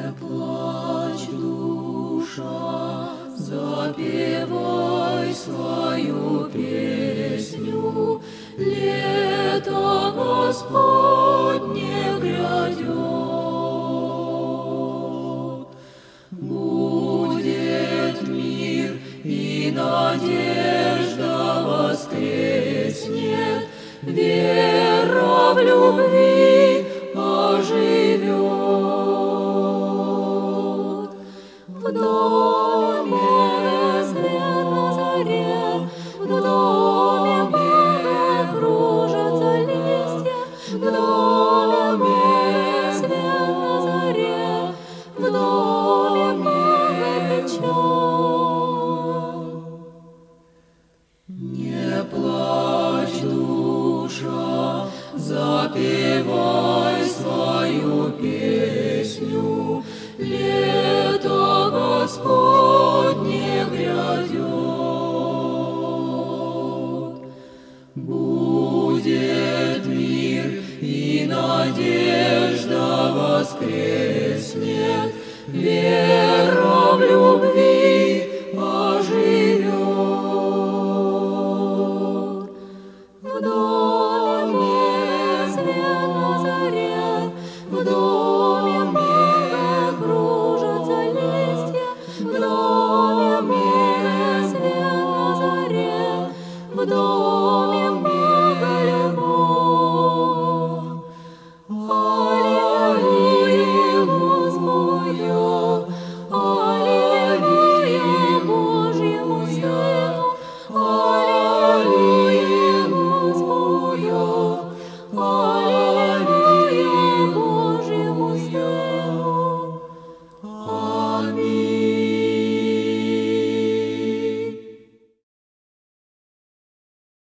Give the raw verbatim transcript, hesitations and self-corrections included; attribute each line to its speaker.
Speaker 1: плачь, душа, запевай свою песню, лето Господне грядет. Будет мир и надежда воскреснет, вера в любви оживет. В доме свет на заре, в доме Бога кружатся листья, в доме свет на заре, в доме Бога печаль. Не плачь, душа, запевай свою песню, лето Господне грядет. Будет мир и надежда воскреснет, вера в любовь